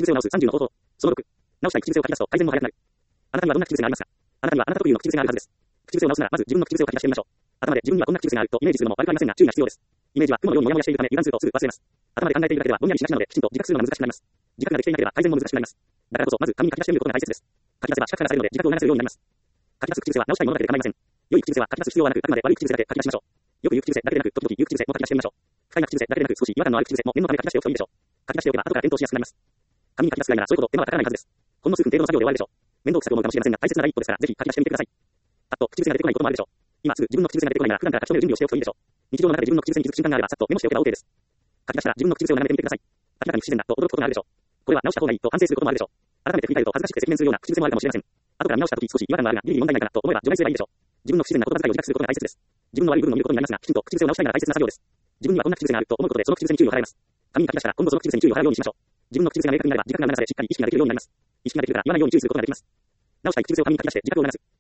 口癖を直す30の方法。その6、直したい口癖を書き出すと改善も早くなる。あなたにはどんな口癖がありますか？あなたにはあなた特有の口癖があるはずです。口癖を直すならまず自分の口癖を書き出してみましょう。頭で自分にはこんな口癖があるとイメージするのも悪くありませんが注意が必要です。イメージは雲のようにモヤモヤしているため油断するとすぐ忘れます。頭で考えているだけではぼんやりしがちなのできちんと自覚するのが難しくなります。自覚ができていなければ改善も難しくなります。だからこそまず紙に書き出してみることが大切です。書き出せば視覚化されるので自覚を促せるようになります。書き出す口癖は直したいものだけで構いません。良い口癖は書き出す必要はなく、あくまで悪い口癖だけ書き出しましょう。よく言う口癖だけでなく、時々言う口癖も書き出してみましょう。不快な口癖だけでなく、少し違和感のある口癖も念のため書き出しておくといいでしょう。書き出しておけば後から検討しやすくなります。紙に書き出すくらいならそういうこと手間はかからないはずです。ほんの数分程度の作業で終わるでしょう。面倒くさく思うかもしれませんが大切な第一歩ですからぜひ書き出してみてください。あと口癖が出てこないこともあるでしょう。今すぐ自分の口癖が出てこないなら普段から書き留める準備をしておくといいでしょう。日常の中で自分の口癖に気づく瞬間があればさっとメモしておけば OK です。書き出したら自分の口癖を眺めてみてください。明らかに不自然だと驚くことがあるでしょう。これは直した方がいいと反省することもあるでしょう。改めて振り返ると恥ずかしくて責任するような口癖もあるかもしれません。後から見直した時少し違和感があるがギリ問題ないかなと思えば除外すればいいでしょう。自分の不自然な言葉遣いを自覚することが大切です。自分の悪い部分を見ることになりますが、きちんと口癖を直したいなら大切な作業です。自分にはこんな口癖があると思うことでその口癖に注意を払います。紙に書き出したら今度その口癖に注意を払うようにしましょう。自分の口癖が明確になれば自覚がなされしっかり意識ができるようになります。意識ができるから言わないように注意することができます。直したい口癖を紙に書き出して自覚を促す。